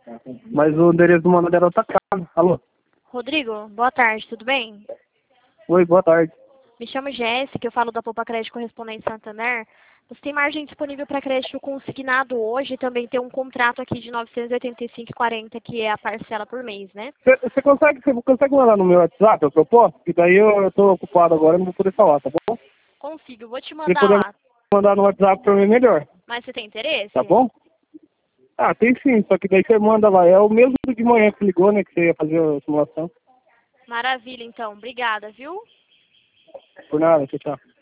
Mas o endereço do mandado era outra casa. Alô? Rodrigo, boa tarde, tudo bem? Oi, boa tarde. Me chamo Jéssica, eu falo da Poupa Crédito Correspondente Santander. Você tem margem disponível para crédito consignado hoje e também tem um contrato aqui de R$ 985,40, que é a parcela por mês, né? Você consegue mandar no meu WhatsApp a proposta? Que daí eu tô ocupado agora e não vou poder falar, tá bom? Consigo, vou te Se mandar puder lá. mandar no WhatsApp pra mim, melhor. Mas você tem interesse? Tá bom? Ah, tem sim, só que daí você manda lá. É o mesmo de manhã que ligou, né? Que você ia fazer a simulação. Maravilha, então. Obrigada, viu? Por nada, tchau, tchau.